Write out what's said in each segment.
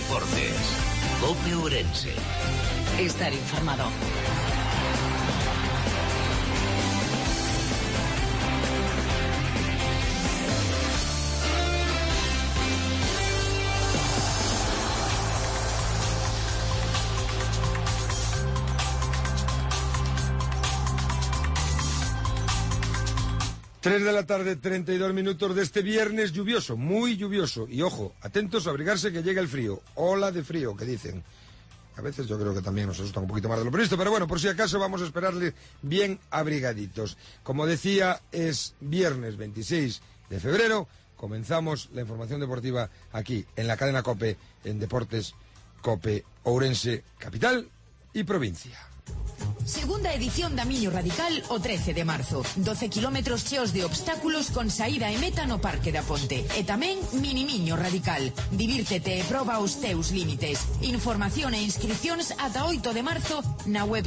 Deportes. COPE Ourense. Estar informado. Tres de la tarde, 32 minutos de este viernes lluvioso, muy lluvioso. Y ojo, atentos a abrigarse que llega el frío. Ola de frío, que dicen. A veces yo creo que también nos asustan un poquito más de lo previsto, pero bueno, por si acaso vamos a esperarle bien abrigaditos. Como decía, es viernes 26 de febrero. Comenzamos la información deportiva aquí, en la cadena COPE, en Deportes COPE Ourense, capital y provincia. Segunda edición da Miño Radical o 13 de marzo. 12 kilómetros cheos de obstáculos con saída e meta no Parque da Ponte. E tamén Mini Miño Radical. Divírtete e proba os teus límites. Información e inscripcións ata 8 de marzo na web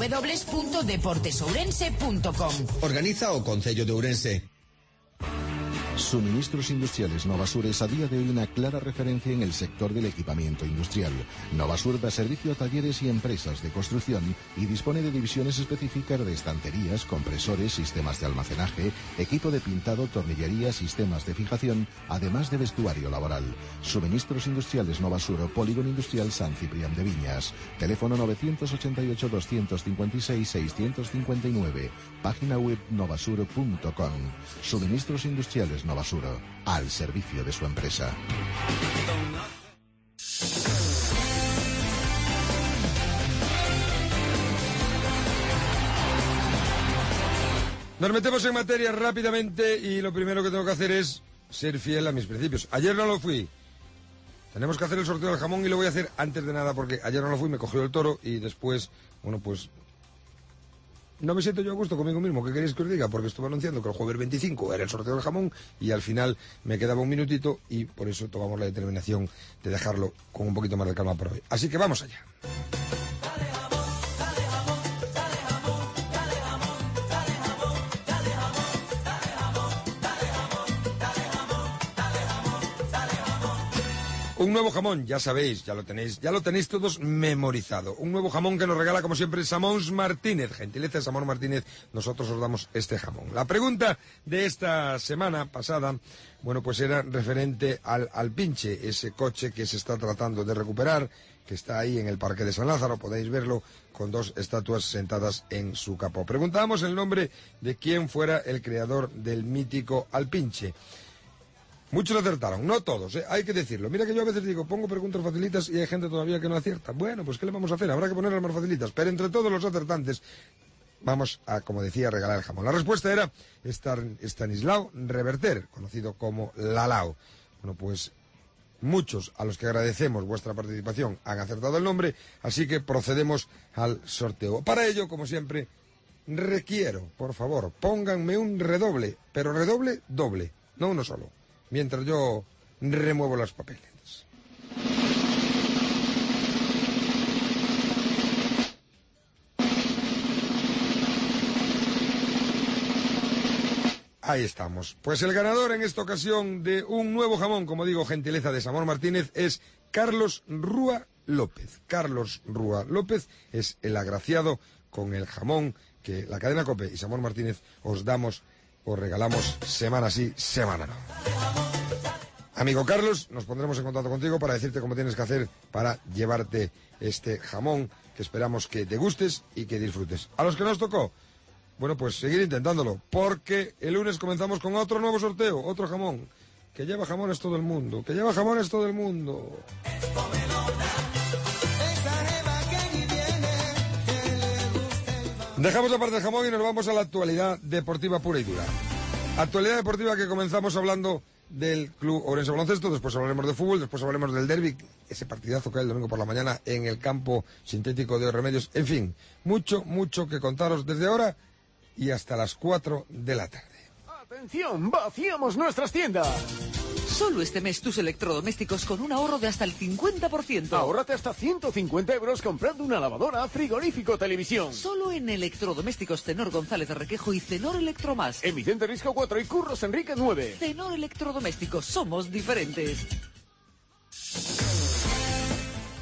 www.deportesourense.com. Organiza o Concello de Ourense. Suministros Industriales Novasur es a día de hoy una clara referencia en el sector del equipamiento industrial. Novasur da servicio a talleres y empresas de construcción y dispone de divisiones específicas de estanterías, compresores, sistemas de almacenaje, equipo de pintado, tornillería, sistemas de fijación, además de vestuario laboral. Suministros Industriales Novasur, Polígono Industrial San Ciprián de Viñas. Teléfono 988-256-659. Página web novasur.com. Suministros Industriales Novasuro, al servicio de su empresa. Nos metemos en materia rápidamente y lo primero que tengo que hacer es ser fiel a mis principios. Ayer no lo fui. Tenemos que hacer el sorteo del jamón y lo voy a hacer antes de nada porque ayer no lo fui, me cogió el toro y después, bueno, pues no me siento yo a gusto conmigo mismo. ¿Qué queréis que os diga? Porque estuve anunciando que el jueves 25 era el sorteo del jamón y al final me quedaba un minutito y por eso tomamos la determinación de dejarlo con un poquito más de calma por hoy. Así que vamos allá. Un nuevo jamón, ya sabéis, ya lo tenéis todos memorizado. Un nuevo jamón que nos regala, como siempre, Samons Martínez. Gentileza de Samons Martínez, nosotros os damos este jamón. La pregunta de esta semana pasada, bueno, pues era referente al Pinche, ese coche que se está tratando de recuperar, que está ahí en el Parque de San Lázaro, podéis verlo con dos estatuas sentadas en su capó. Preguntábamos el nombre de quién fuera el creador del mítico Alpinche. Muchos lo acertaron, no todos, hay que decirlo. Mira que yo a veces digo, pongo preguntas facilitas y hay gente todavía que no acierta. Bueno, pues ¿qué le vamos a hacer? Habrá que ponerlas más facilitas. Pero entre todos los acertantes vamos a, como decía, regalar el jamón. La respuesta era Stanislao Reverter, conocido como Lalao. Bueno, pues muchos a los que agradecemos vuestra participación han acertado el nombre, así que procedemos al sorteo. Para ello, como siempre, requiero, por favor, pónganme un redoble, pero redoble doble, no uno solo, mientras yo remuevo las papeletas. Ahí estamos. Pues el ganador en esta ocasión de un nuevo jamón, como digo, gentileza de Samón Martínez, es Carlos Rúa López. Carlos Rúa López es el agraciado con el jamón que la cadena COPE y Samón Martínez os regalamos semana sí, semana no. Amigo Carlos, nos pondremos en contacto contigo para decirte cómo tienes que hacer para llevarte este jamón, que esperamos que te gustes y que disfrutes. A los que nos tocó, bueno, pues seguir intentándolo, porque el lunes comenzamos con otro nuevo sorteo, otro jamón, que lleva jamones todo el mundo, Dejamos aparte el jamón y nos vamos a la actualidad deportiva pura y dura. Actualidad deportiva que comenzamos hablando del Club Ourense Baloncesto, después hablaremos de fútbol, después hablaremos del derbi, ese partidazo que hay el domingo por la mañana en el campo sintético de Remedios. En fin, mucho que contaros desde ahora y hasta las 4 de la tarde. ¡Atención! ¡Vaciamos nuestras tiendas! Solo este mes tus electrodomésticos con un ahorro de hasta el 50%. Ahórrate hasta 150 euros comprando una lavadora, frigorífico, televisión. Solo en Electrodomésticos Cenor González de Requejo y Cenor Electromás. En Vicente Risco 4 y Curros Enrique 9. Cenor Electrodomésticos, somos diferentes.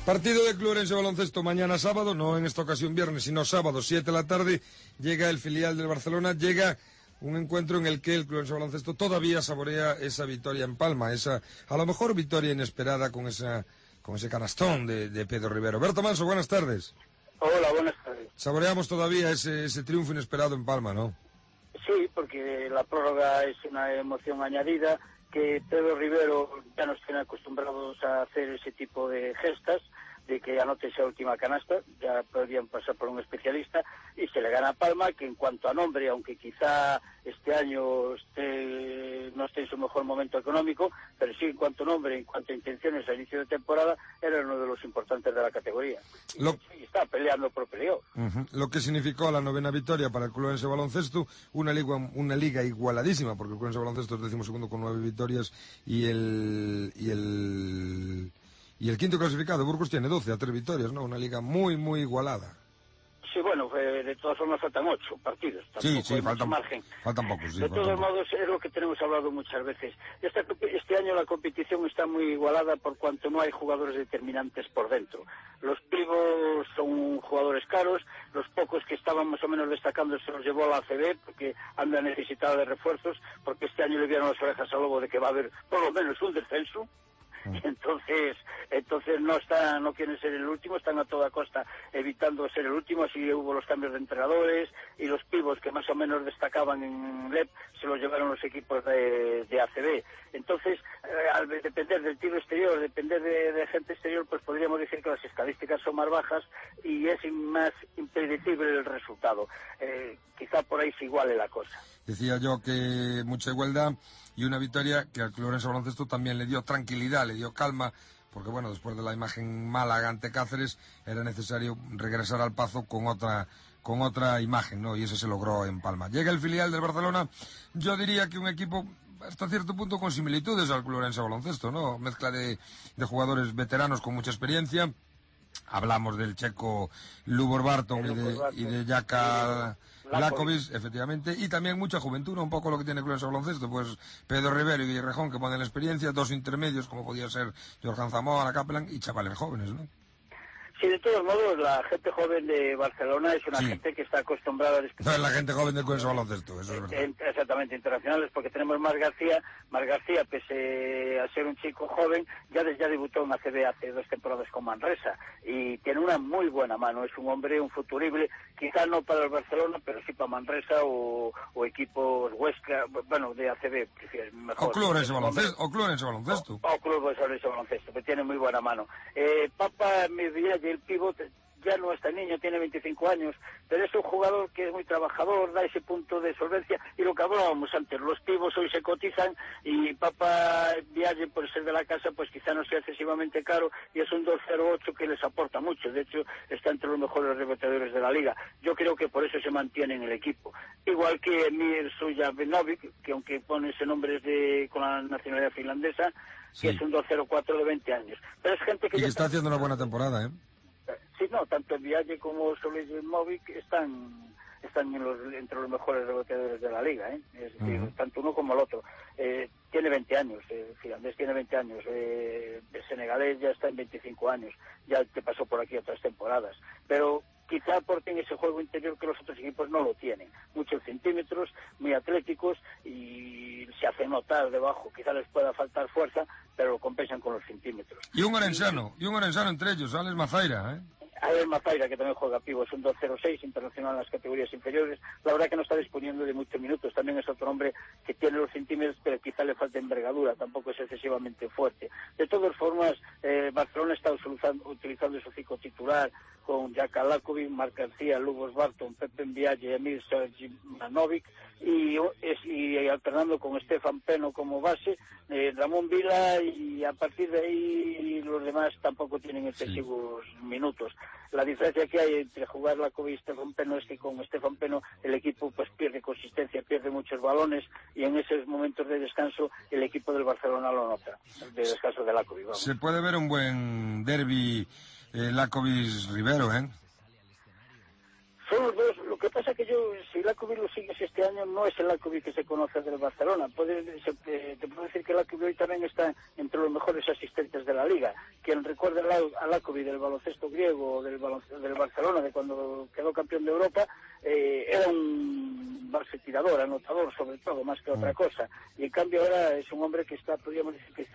Partido de Club Ourense Baloncesto mañana sábado, no en esta ocasión viernes, sino sábado, 7 de la tarde, llega el filial del Barcelona, llega un encuentro en el que el Club Ourense Baloncesto todavía saborea esa victoria en Palma, esa a lo mejor victoria inesperada con ese canastón de Pedro Rivero. Berto Manso, buenas tardes. Hola, buenas tardes. Saboreamos todavía ese triunfo inesperado en Palma, ¿no? Sí, porque la prórroga es una emoción añadida, que Pedro Rivero ya nos tiene acostumbrados a hacer ese tipo de gestas, de que anote esa última canasta, ya podrían pasar por un especialista, y se le gana a Palma, que en cuanto a nombre, aunque quizá este año no esté en su mejor momento económico, pero sí en cuanto a nombre, en cuanto a intenciones a inicio de temporada, era uno de los importantes de la categoría. Y está peleando por playoff. Lo que significó la 9ª victoria para el Club Ourense Baloncesto, una liga igualadísima, porque el Club Ourense Baloncesto es 12º con 9 victorias y el quinto clasificado, Burgos, tiene 12 a 3 victorias, ¿no? Una liga muy, muy igualada. Sí, bueno, de todas formas faltan 8 partidos. Sí, faltan margen. Faltan pocos, sí. De todos modos, es lo que tenemos hablado muchas veces. Este año la competición está muy igualada por cuanto no hay jugadores determinantes por dentro. Los pibos son jugadores caros, los pocos que estaban más o menos destacando se los llevó a la ACB porque anda necesitada de refuerzos, porque este año le dieron las orejas al lobo de que va a haber por lo menos un descenso. Entonces no quieren ser el último, están a toda costa evitando ser el último, así hubo los cambios de entrenadores y los pibos que más o menos destacaban en LEP se los llevaron los equipos de ACB. Entonces, al depender del tiro exterior, depender de gente exterior, pues podríamos decir que las estadísticas son más bajas y es más impredecible el resultado. Quizá por ahí se iguale la cosa. Decía yo que mucha igualdad y una victoria que al Club Ourense Baloncesto también le dio tranquilidad, le dio calma, porque bueno, después de la imagen Málaga ante Cáceres era necesario regresar al Pazo con otra imagen, ¿no? Y eso se logró en Palma. Llega el filial del Barcelona, yo diría que un equipo hasta cierto punto con similitudes al Club Ourense Baloncesto, ¿no? Mezcla de jugadores veteranos con mucha experiencia. Hablamos del checo Lubor Barton y de Jaka Lakovic, efectivamente, y también mucha juventud, un poco lo que tiene el Club Ourense Baloncesto, pues Pedro Rivero y Guillermo Rejón, que ponen la experiencia, 2 intermedios, como podía ser Jorjan Zamora, Kaplan, y chavales jóvenes, ¿no? Sí, de todos modos, la gente joven de Barcelona es una gente que está acostumbrada a disputar. No es la gente joven del Club Ourense Baloncesto, eso es verdad. Exactamente, internacionales, porque tenemos Marc García, pese a ser un chico joven, ya debutó en ACB hace 2 temporadas con Manresa, y tiene una muy buena mano, es un hombre, un futurible, quizá no para el Barcelona, pero sí para Manresa o equipos Huesca, bueno, de ACB, mejor. O Club Ourense Baloncesto. O Club Ourense Baloncesto, que tiene muy buena mano. Papa Medialle, el pívot, ya no está niño, tiene 25 años, pero es un jugador que es muy trabajador, da ese punto de solvencia, y lo que hablábamos antes, los pibos hoy se cotizan, y Papa Vialle, por ser de la casa, pues quizá no sea excesivamente caro, y es un 2.08 que les aporta mucho, de hecho está entre los mejores reboteadores de la liga. Yo creo que por eso se mantiene en el equipo. Igual que Emir Sujanovic, que aunque pone ese nombre es con la nacionalidad finlandesa, que es un 2.04 de 20 años. Pero es gente que... Y que está haciendo una buena temporada, ¿eh? Sí, no, tanto Vialle como Sujanovic están entre los mejores reboteadores de la liga, ¿eh? Es decir, tanto uno como el otro. Tiene 20 años, el finlandés tiene 20 años, el senegalés ya está en 25 años, ya te pasó por aquí otras temporadas, pero quizá aporten ese juego interior que los otros equipos no lo tienen. Muchos centímetros, muy atléticos y se hacen notar debajo. Quizá les pueda faltar fuerza, pero lo compensan con los centímetros. Y un orensano entre ellos, Alex Mazaira, ¿eh? Alex Mazaira, que también juega pivo, es un 2.06 internacional en las categorías inferiores. La verdad que no está disponiendo de muchos minutos. También es otro hombre que tiene los centímetros, pero quizá le falta envergadura. Tampoco es excesivamente fuerte. De todas formas, Barcelona está utilizando su ciclo titular con Jaka Lakovic, Marc García, Lubor Barton, Pepe Vialle, Emir Sujanovic y alternando con Stefan Peno como base, Ramón Vila, y a partir de ahí los demás tampoco tienen excesivos minutos. La diferencia que hay entre jugar Lakovic y Stefan Peno es que con Stefan Peno el equipo pues pierde consistencia, pierde muchos balones, y en esos momentos de descanso el equipo del Barcelona lo nota, de descanso de Lakovic. Vamos. Se puede ver un buen derbi Lakovic-Rivero, ¿eh? Son los dos, lo que pasa es que si Lakovic lo sigues este año, no es el Lakovic que se conoce del Barcelona. Te puedo decir que Lakovic hoy también está entre los mejores asistentes de la Liga. Quien recuerda a Lakovic del baloncesto griego, del Barcelona, de cuando quedó campeón de Europa, era un base tirador, anotador sobre todo, más que otra cosa. Y en cambio ahora es un hombre que podríamos decir que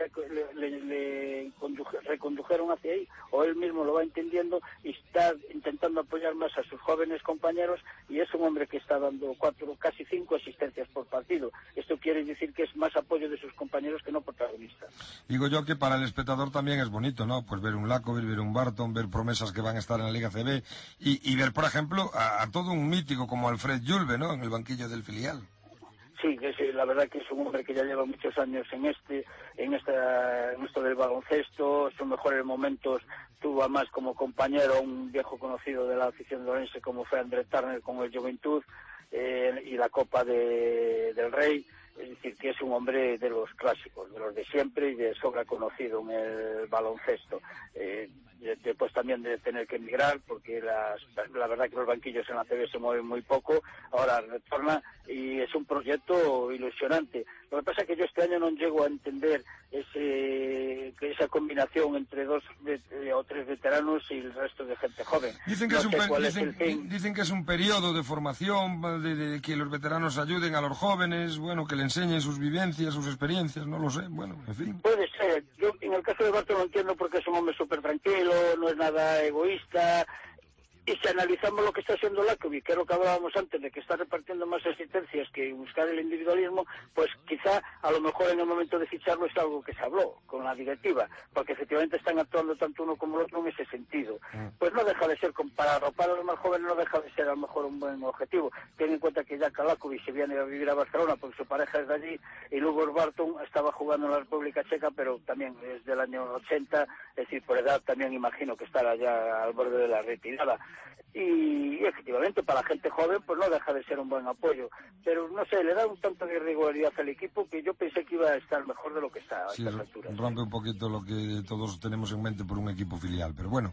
le recondujeron hacia ahí, o él mismo lo va entendiendo y está intentando apoyar más a sus jóvenes compañeros, y es un hombre que está dando 4, casi 5 asistencias por partido. Esto quiere decir que es más apoyo de sus compañeros que no protagonistas. Digo yo que para el espectador también es bonito, ¿no? Pues ver un Lakovic, ver un Barton, ver promesas que van a estar en la Liga CB y ver, por ejemplo, a todo un mítico como Alfred Julve, ¿no? En el banquillo del filial. Sí, la verdad que es un hombre que ya lleva muchos años en esto del baloncesto. Sus mejores momentos tuvo además como compañero un viejo conocido de la afición de Orense como fue André Turner con el Juventud y la Copa del Rey. Es decir, que es un hombre de los clásicos, de los de siempre y de sobra conocido en el baloncesto. Después también de tener que emigrar, porque la verdad que los banquillos en la CB se mueven muy poco, ahora retorna y es un proyecto ilusionante. Lo que pasa es que yo este año no llego a entender esa combinación entre 2 o 3 veteranos y el resto de gente joven. Dicen que es un periodo de formación, de que los veteranos ayuden a los jóvenes, bueno, que le enseñen sus vivencias, sus experiencias, no lo sé, bueno, en fin. Puede ser. Yo en el caso de Barton lo entiendo porque es un hombre súper tranquilo, no es nada egoísta. Y si analizamos lo que está haciendo Lakovic, que es lo que hablábamos antes, de que está repartiendo más asistencias que buscar el individualismo, pues quizá a lo mejor en el momento de ficharlo es algo que se habló con la directiva, porque efectivamente están actuando tanto uno como el otro en ese sentido. Pues no deja de ser, para arropar a los más jóvenes, no deja de ser a lo mejor un buen objetivo. Ten en cuenta que ya Lakovic se viene a vivir a Barcelona porque su pareja es de allí, y luego Barton estaba jugando en la República Checa, pero también es del año 80, es decir, por edad también imagino que estará ya al borde de la retirada. Y efectivamente para la gente joven pues no deja de ser un buen apoyo, pero no sé, le da un tanto de irregularidad al equipo que yo pensé que iba a estar mejor de lo que está a estas alturas. Rompe un poquito lo que todos tenemos en mente por un equipo filial, pero bueno,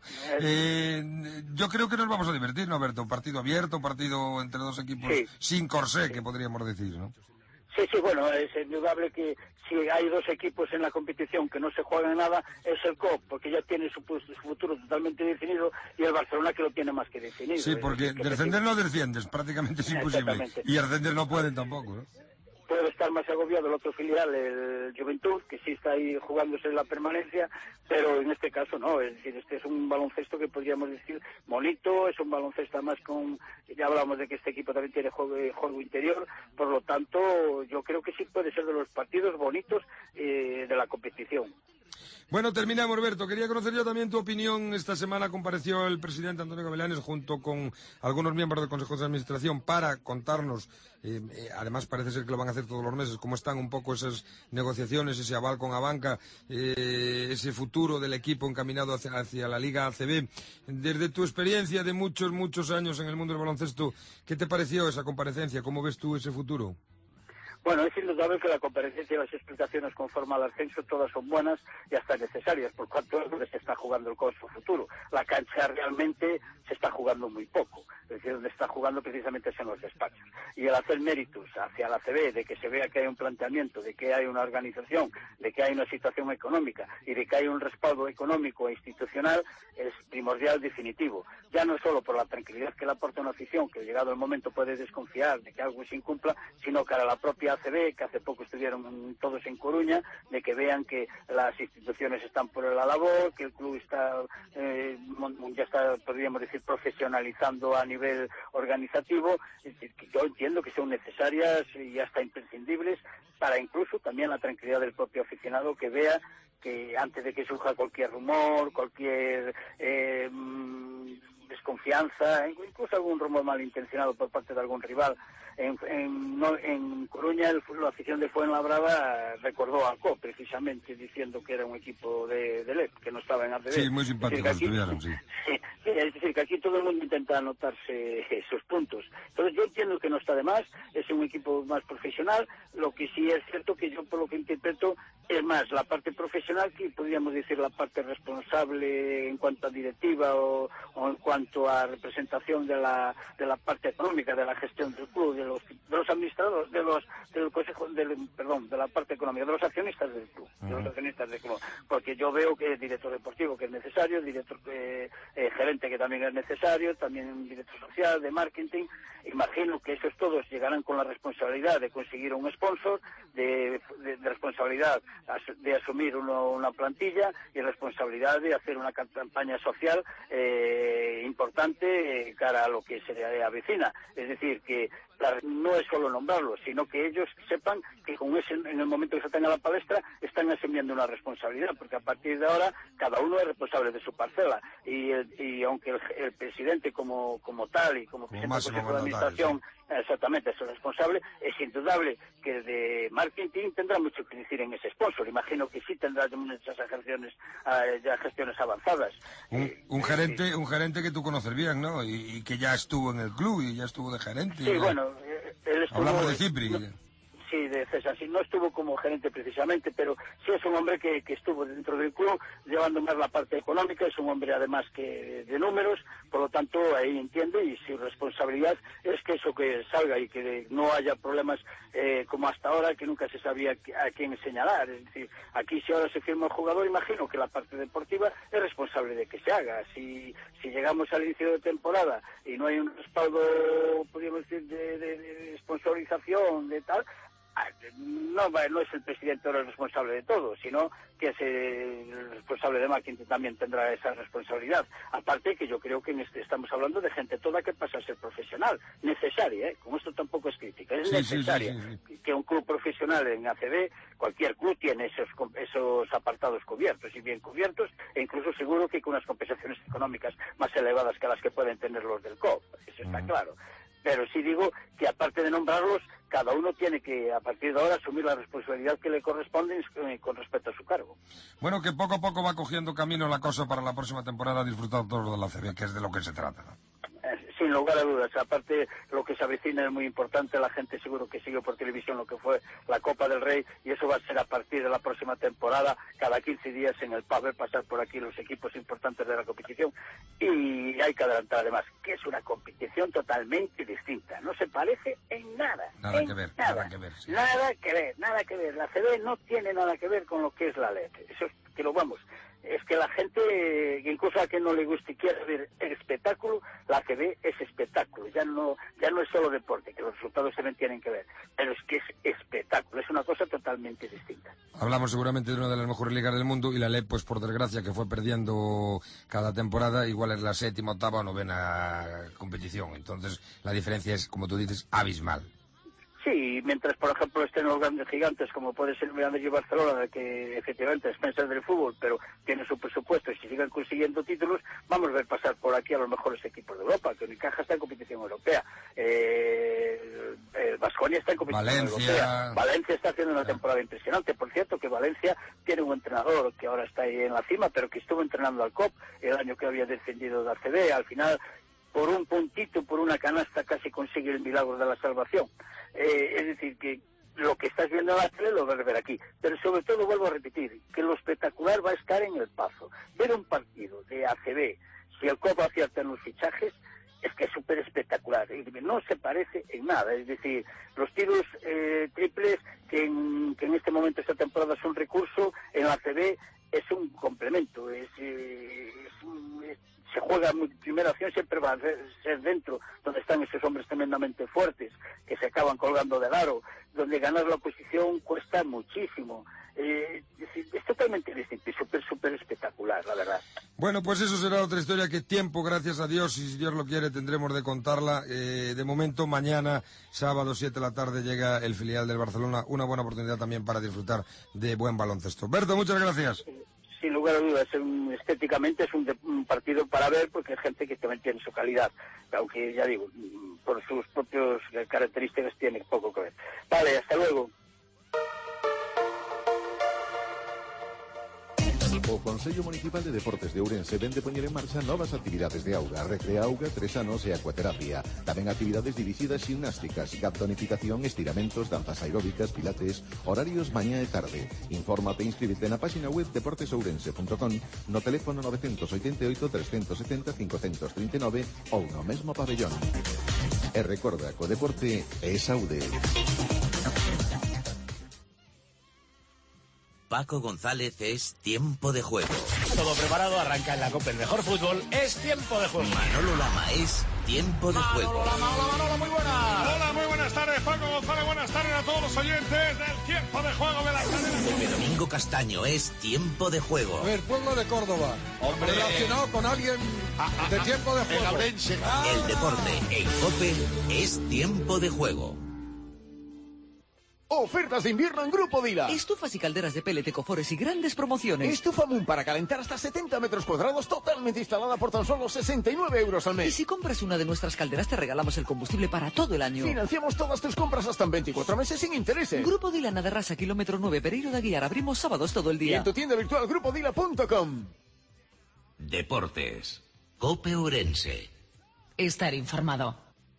yo creo que nos vamos a divertir, ¿no, Berto? Un partido abierto, un partido entre dos equipos sin corsé, que podríamos decir, ¿no? Sí, bueno, es indudable que si hay 2 equipos en la competición que no se juegan nada, es el COP, porque ya tiene su futuro totalmente definido, y el Barcelona que lo tiene más que definido. Sí, porque descender no desciendes, prácticamente es imposible, y ascender no pueden tampoco, ¿no? Puede estar más agobiado el otro filial, el Juventud, que sí está ahí jugándose la permanencia, pero en este caso no, es decir, este es un baloncesto que podríamos decir bonito, es un baloncesto además ya hablamos de que este equipo también tiene juego interior, por lo tanto yo creo que sí puede ser de los partidos bonitos de la competición. Bueno, terminamos, Berto. Quería conocer yo también tu opinión. Esta semana compareció el presidente Antonio Gavilanes junto con algunos miembros del Consejo de Administración para contarnos, además parece ser que lo van a hacer todos los meses, cómo están un poco esas negociaciones, ese aval con Abanca, ese futuro del equipo encaminado hacia la Liga ACB. Desde tu experiencia de muchos años en el mundo del baloncesto, ¿qué te pareció esa comparecencia? ¿Cómo ves tú ese futuro? Bueno, es indudable que la comparecencia y las explicaciones conforme al ascenso todas son buenas y hasta necesarias, por cuanto es donde se está jugando el costo futuro. La cancha realmente se está jugando muy poco, es decir, donde está jugando precisamente es en los despachos. Y el hacer méritos hacia la CB, de que se vea que hay un planteamiento, de que hay una organización, de que hay una situación económica y de que hay un respaldo económico e institucional, es primordial, definitivo. Ya no solo por la tranquilidad que le aporta una afición, que llegado el momento puede desconfiar de que algo se incumpla, sino para la propia ACB, que hace poco estuvieron todos en Coruña, de que vean que las instituciones están por la labor, que el club está ya está, podríamos decir, profesionalizando a nivel organizativo. Es decir, que yo entiendo que son necesarias y hasta imprescindibles para incluso también la tranquilidad del propio aficionado, que vea que antes de que surja cualquier rumor, cualquier desconfianza, incluso algún rumor malintencionado por parte de algún rival. En Coruña la afición de Fuenlabrada recordó a COP precisamente diciendo que era un equipo de LEP, que no estaba en ACB. Sí, muy simpático, estuvieron, sí. Es decir, económica. Aquí todo el mundo intenta anotarse esos puntos. Entonces yo entiendo que no está de más, es un equipo más profesional. Lo que sí es cierto que yo, por lo que interpreto, es más la parte profesional que podríamos decir la parte responsable en cuanto a directiva o en cuanto a representación de la parte económica, de la gestión del club, de los administradores, del consejo, de la parte económica, de los accionistas del club, porque yo veo que el director deportivo que es necesario, el director gerente que también es necesario, también un director social, de marketing. Imagino que esos todos llegarán con la responsabilidad de conseguir un sponsor, de responsabilidad de asumir una plantilla y responsabilidad de hacer una campaña social importante cara a lo que se avecina. Es decir, que no es solo nombrarlos, sino que ellos sepan que con ese, en el momento que saltan a la palestra, están asumiendo una responsabilidad, porque a partir de ahora cada uno es responsable de su parcela. Y aunque el presidente como tal y como presidente del Consejo de Administración, sí, exactamente, es el responsable, es indudable que de marketing tendrá mucho que decir en ese sponsor. Imagino que sí tendrá muchas gestiones avanzadas. Un gerente que tú conoces bien, ¿no? Y que ya estuvo en el club y ya estuvo de gerente. Sí, bueno, él estuvo... Hablamos de Cipri. Sí, de César, sí, no estuvo como gerente precisamente, pero sí es un hombre que estuvo dentro del club llevando más la parte económica, es un hombre además que de números, por lo tanto ahí entiende, y su responsabilidad es que eso que salga y que no haya problemas como hasta ahora, que nunca se sabía a quién señalar. Es decir, aquí si ahora se firma el jugador, imagino que la parte deportiva es responsable de que se haga. Si llegamos al inicio de temporada y no hay un respaldo, podríamos decir, de sponsorización, de tal, no es el presidente ahora el responsable de todo, sino que es el responsable de marketing, también tendrá esa responsabilidad. Aparte que yo creo que estamos hablando de gente toda que pasa a ser profesional, necesaria, como esto tampoco es crítica, es necesaria. Sí. Que un club profesional en ACB, cualquier club tiene esos apartados cubiertos y bien cubiertos, e incluso seguro que con unas compensaciones económicas más elevadas que las que pueden tener los del COP, eso está claro. Pero sí digo que aparte de nombrarlos, cada uno tiene que, a partir de ahora, asumir la responsabilidad que le corresponde con respecto a su cargo. Bueno, que poco a poco va cogiendo camino la cosa para la próxima temporada, disfrutar todos de la CB, que es de lo que se trata, ¿no? Sin lugar a dudas, aparte lo que se avecina es muy importante, la gente seguro que sigue por televisión lo que fue la Copa del Rey, y eso va a ser a partir de la próxima temporada, cada 15 días en el pub, pasar por aquí los equipos importantes de la competición, y hay que adelantar además que es una competición totalmente distinta, no se parece en nada. Nada que ver. Sí. Nada que ver, la CB no tiene nada que ver con lo que es la LED, eso es que lo vamos. Es que la gente, incluso a quien no le guste y quiera ver el espectáculo, la ACB es espectáculo, ya no es solo deporte, que los resultados también tienen que ver, pero es que es espectáculo, es una cosa totalmente distinta. Hablamos seguramente de una de las mejores ligas del mundo, y la LEP, pues por desgracia, que fue perdiendo cada temporada, igual es la 7ª, 8ª o 9ª competición, entonces la diferencia es, como tú dices, abismal. Sí, mientras, por ejemplo, estén los grandes gigantes, como puede ser el Real Madrid y Barcelona, que efectivamente es pensar del fútbol, pero tiene su presupuesto, y si sigan consiguiendo títulos, vamos a ver pasar por aquí a los mejores equipos de Europa, que Unicaja está en competición europea, Baskonia está en competición europea, Valencia está haciendo una temporada impresionante. Por cierto, que Valencia tiene un entrenador que ahora está ahí en la cima, pero que estuvo entrenando al COP el año que había descendido de ACB, al final, por un puntito, por una canasta, casi consigue el milagro de la salvación. Es decir, que lo que estás viendo en la tele lo vas a ver aquí. Pero sobre todo, vuelvo a repetir, que lo espectacular va a estar en el Pazo. Ver un partido de ACB, si el COP acierta en los fichajes, es que es súper espectacular. No se parece en nada. Es decir, los tiros triples, que en este momento, esta temporada, es un recurso, en la ACB es un complemento. Se juega en primera acción, siempre va a ser dentro, donde están esos hombres tremendamente fuertes, que se acaban colgando del aro, donde ganar la posición cuesta muchísimo. Es totalmente distinto y súper espectacular, la verdad. Bueno, pues eso será otra historia que tiempo, gracias a Dios, y si Dios lo quiere, tendremos de contarla. De momento, mañana, sábado, 7 de la tarde, llega el filial del Barcelona, una buena oportunidad también para disfrutar de buen baloncesto. Berto, muchas gracias. Sin lugar a dudas, estéticamente es un partido para ver, porque hay gente que también tiene su calidad, aunque ya digo, por sus propias características tiene poco que ver. Vale, hasta luego. Consello Municipal de Deportes de Ourense vende poñer en marcha novas actividades de auga, recrea auga, tresanos e acuaterapia. Tamén actividades dirixidas ximnásticas, tonificación, estiramentos, danzas aeróbicas, pilates, horarios mañá e tarde. Infórmate e inscríbete na página web deportesourense.com, no teléfono 988 370 539 ou no mesmo pabellón. E recorda que o deporte é saúde. Paco González es Tiempo de Juego. Todo preparado, arranca en la Copa el mejor fútbol, es Tiempo de Juego. Manolo Lama es Tiempo de Juego. Manolo, muy buenas. Hola, muy buenas tardes, Paco González, buenas tardes a todos los oyentes del Tiempo de Juego de la cadena. Domingo Castaño es Tiempo de Juego. A ver, pueblo de Córdoba, hombre, relacionado con alguien de Tiempo de Juego. El deporte en COPE es Tiempo de Juego. Ofertas de invierno en Grupo Dila. Estufas y calderas de pellet, ecofores y grandes promociones. Estufa Moon para calentar hasta 70 metros cuadrados totalmente instalada por tan solo 69 euros al mes. Y si compras una de nuestras calderas te regalamos el combustible para todo el año. Financiamos todas tus compras hasta en 24 meses sin intereses. Grupo Dila de Rasa, kilómetro 9, Pereiro de Aguiar. Abrimos sábados todo el día. Y en tu tienda virtual grupodila.com. Deportes. COPE Ourense. Estar informado.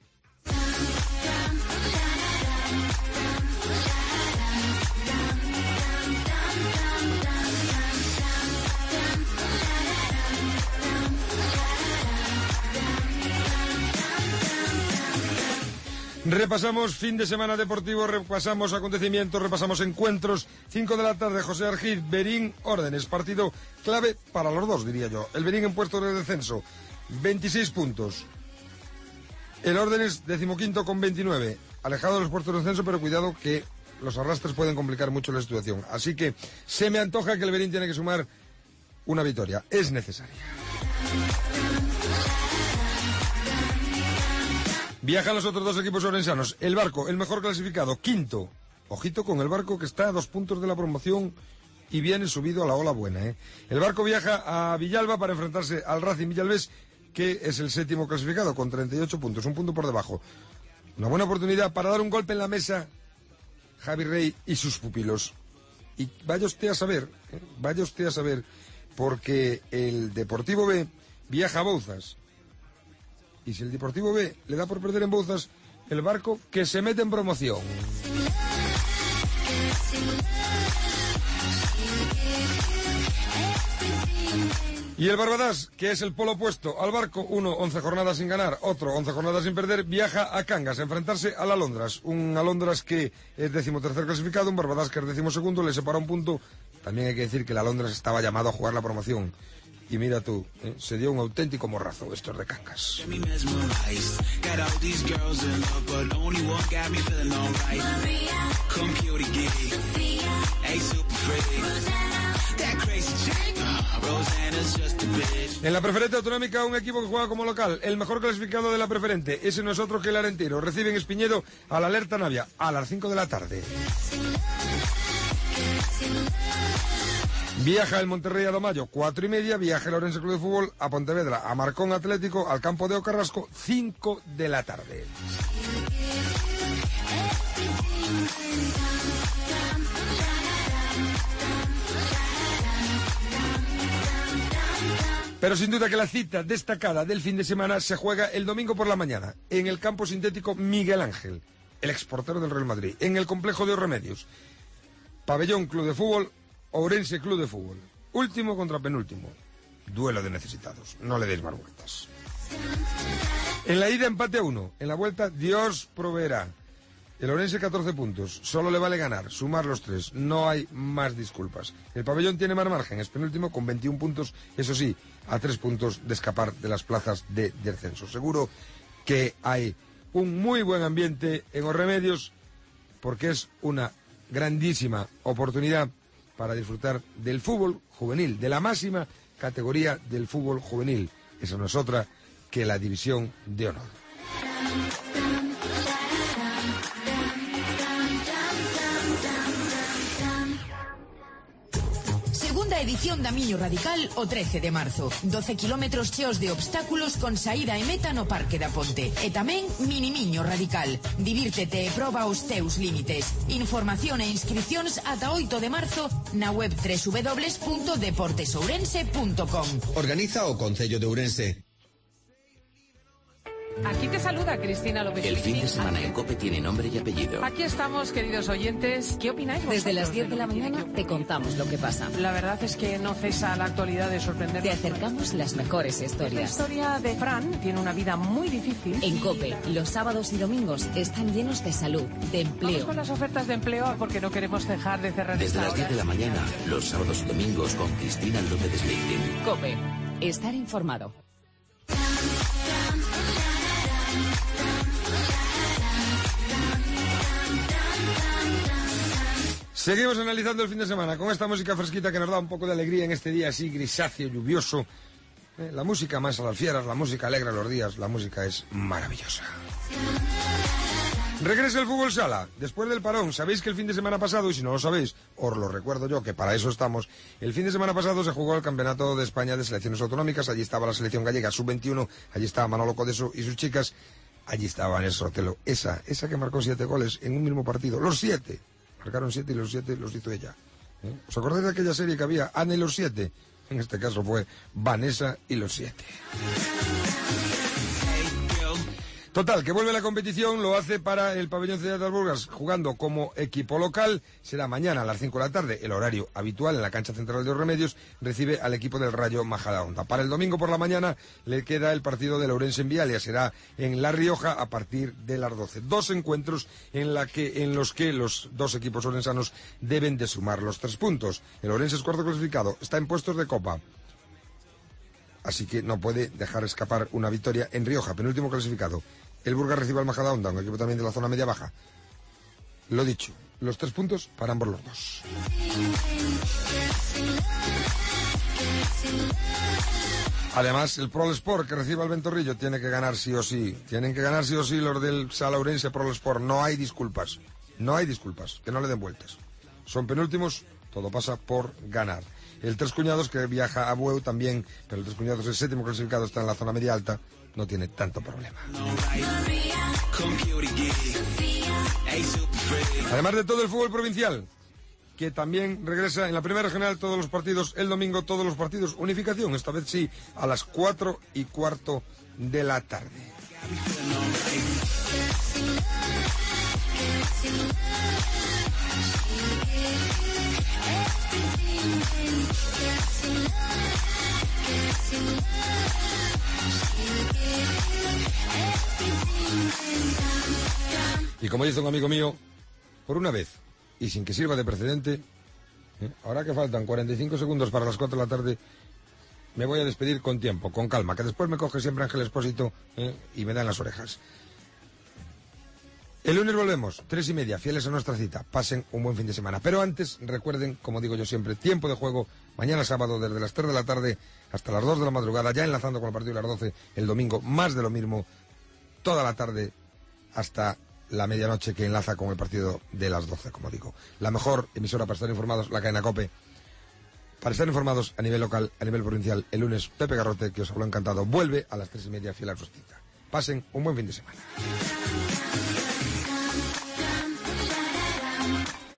Repasamos fin de semana deportivo, repasamos acontecimientos, repasamos encuentros. 5 de la tarde, José Argid, Berín, Órdenes. Partido clave para los dos, diría yo. El Berín en puesto de descenso, 26 puntos. El Órdenes, 15º con 29. Alejado de los puestos de descenso, pero cuidado que los arrastres pueden complicar mucho la situación. Así que se me antoja que el Berín tiene que sumar una victoria. Es necesaria. Viajan los otros dos equipos orensanos. El Barco, el mejor clasificado, quinto. Ojito con el Barco, que está a 2 puntos de la promoción y viene subido a la ola buena, ¿eh? El Barco viaja a Villalba para enfrentarse al Racing Villalbés, que es el 7º clasificado, con 38 puntos, 1 punto por debajo. Una buena oportunidad para dar un golpe en la mesa Javi Rey y sus pupilos. Y vaya usted a saber, porque el Deportivo B viaja a Bouzas. Y si el Deportivo B le da por perder en Bouzas, el Barco que se mete en promoción. Y el Barbadas, que es el polo opuesto al Barco, uno 11 jornadas sin ganar, otro 11 jornadas sin perder, viaja a Cangas a enfrentarse al Alondras. Un Alondras que es 13º clasificado, un Barbadas que es 12º, le separa un punto. También hay que decir que el Alondras estaba llamado a jugar la promoción. Y mira tú, se dio un auténtico morrazo estos de Cangas. En la preferente autonómica, un equipo que juega como local, el mejor clasificado de la preferente, ese no es otro que el Arentiro. Recibe en Espiñedo a la Alerta Navia a las 5 de la tarde. Viaja el Monterrey a Domayo, 4:30, viaja el Orense Club de Fútbol a Pontevedra, a Marcón Atlético, al campo de Ocarrasco, 5 de la tarde. Pero sin duda que la cita destacada del fin de semana se juega el domingo por la mañana, en el campo sintético Miguel Ángel, el exportero del Real Madrid, en el complejo de Orremedios. Pabellón Club de Fútbol, Ourense Club de Fútbol. Último contra penúltimo. Duelo de necesitados. No le deis más vueltas. En la ida empate a 1. En la vuelta Dios proveerá. El Ourense 14 puntos. Solo le vale ganar. Sumar los 3. No hay más disculpas. El pabellón tiene más margen. Es penúltimo con 21 puntos. Eso sí, a 3 puntos de escapar de las plazas de descenso. Seguro que hay un muy buen ambiente en Orremedios porque es una grandísima oportunidad para disfrutar del fútbol juvenil, de la máxima categoría del fútbol juvenil. Esa no es otra que la División de Honor. Segunda edición da Miño Radical o 13 de marzo. 12 kilómetros cheos de obstáculos con saída e meta no Parque da Ponte. E tamén Mini Miño Radical. Divírtete e proba os teus límites. Información e inscripcións ata 8 de marzo na web www.deportesourense.com. Organiza o Concello de Ourense. Aquí te saluda Cristina López. El fin de semana en COPE tiene nombre y apellido. Aquí estamos, queridos oyentes. ¿Qué opináis vosotros? Desde las 10 de la mañana te contamos lo que pasa. La verdad es que no cesa la actualidad de sorprendernos. Te acercamos las mejores historias. La historia de Fran tiene una vida muy difícil. En COPE, los sábados y domingos están llenos de salud, de empleo. Vamos con las ofertas de empleo porque no queremos dejar de cerrar. Desde las 10 de la mañana, los sábados y domingos con Cristina López Sleiting. COPE, estar informado. Seguimos analizando el fin de semana con esta música fresquita que nos da un poco de alegría en este día así grisáceo, lluvioso. La música más a las fieras, la música alegra los días, la música es maravillosa. Regresa el fútbol sala, después del parón. Sabéis que el fin de semana pasado, y si no lo sabéis, os lo recuerdo yo, que para eso estamos, el fin de semana pasado se jugó el Campeonato de España de Selecciones Autonómicas. Allí estaba la selección gallega sub-21, allí estaba Manolo Codeso y sus chicas, allí estaba Vanessa Sotelo, esa que marcó 7 goles en un mismo partido, los 7. Marcaron 7 y los 7 los hizo ella. ¿Os acordáis de aquella serie que había? Ana y los 7. En este caso fue Vanessa y los 7. Total, que vuelve la competición, lo hace para el Pabellón Ciudad de las Burgas, jugando como equipo local. Será mañana a las 5 de la tarde, el horario habitual en la cancha central de Los Remedios. Recibe al equipo del Rayo Majadahonda. Para el domingo por la mañana le queda el partido del Ourense en Vialia. Será en La Rioja a partir de las 12. 2 encuentros en los que los dos equipos ourensanos deben de sumar los 3 puntos. El Ourense es cuarto clasificado, está en puestos de Copa. Así que no puede dejar escapar una victoria en Rioja, penúltimo clasificado. El Burgas recibe al Majadahonda, un equipo también de la zona media-baja. Lo dicho, los 3 puntos para ambos los dos. Además, el Prol Sport que recibe al Ventorrillo tiene que ganar sí o sí. Tienen que ganar sí o sí los del Sala Ourense Prol Sport. No hay disculpas. No hay disculpas. Que no le den vueltas. Son penúltimos, todo pasa por ganar. El Tres Cuñados, que viaja a Bueu también, pero el Tres Cuñados, el 7º clasificado, está en la zona media alta, no tiene tanto problema. Además de todo el fútbol provincial, que también regresa en la primera regional todos los partidos, el domingo todos los partidos, unificación, esta vez sí, a las 4:15 de la tarde. Y como dice un amigo mío, por una vez, y sin que sirva de precedente, ahora que faltan 45 segundos para las 4 de la tarde, me voy a despedir con tiempo, con calma, que después me coge siempre Ángel Expósito y me da en las orejas. El lunes volvemos, 3:30, fieles a nuestra cita. Pasen un buen fin de semana. Pero antes, recuerden, como digo yo siempre, tiempo de juego, mañana sábado desde las 3 de la tarde hasta las 2 de la madrugada, ya enlazando con el partido de las 12, el domingo más de lo mismo, toda la tarde hasta la medianoche que enlaza con el partido de las 12, como digo. La mejor emisora para estar informados, la cadena COPE. Para estar informados a nivel local, a nivel provincial, el lunes, Pepe Garrote, que os habló encantado, vuelve a las 3:30, fiel a su cita. Pasen un buen fin de semana.